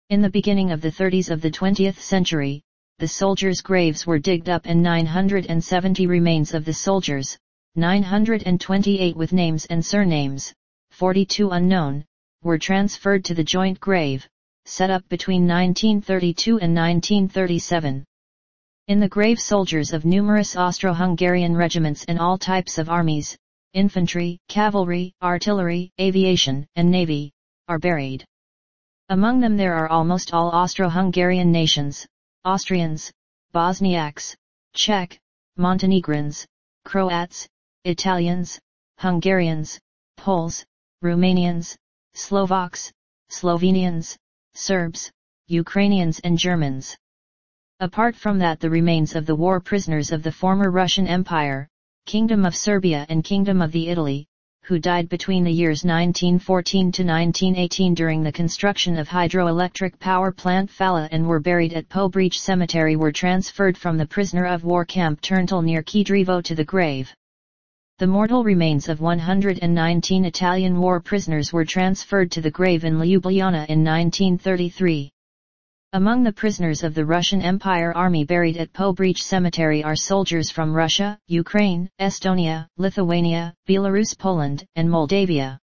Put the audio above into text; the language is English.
In the beginning of the 30s of the 20th century, the soldiers' graves were digged up and 970 remains of the soldiers, 928 with names and surnames, 42 unknown, were transferred to the joint grave, set up between 1932 and 1937. In the grave soldiers of numerous Austro-Hungarian regiments and all types of armies, infantry, cavalry, artillery, aviation, and navy, are buried. Among them there are almost all Austro-Hungarian nations, Austrians, Bosniaks, Czech, Montenegrins, Croats, Italians, Hungarians, Poles, Romanians, Slovaks, Slovenians, Serbs, Ukrainians and Germans. Apart from that, the remains of the war prisoners of the former Russian Empire, Kingdom of Serbia and Kingdom of the Italy, who died between the years 1914 to 1918 during the construction of hydroelectric power plant Fala and were buried at Pobreach Cemetery, were transferred from the prisoner of war camp Turntal near Kedrevo to the grave. The mortal remains of 119 Italian war prisoners were transferred to the grave in Ljubljana in 1933. Among the prisoners of the Russian Empire Army buried at Pobreach Cemetery are soldiers from Russia, Ukraine, Estonia, Lithuania, Belarus, Poland, and Moldavia.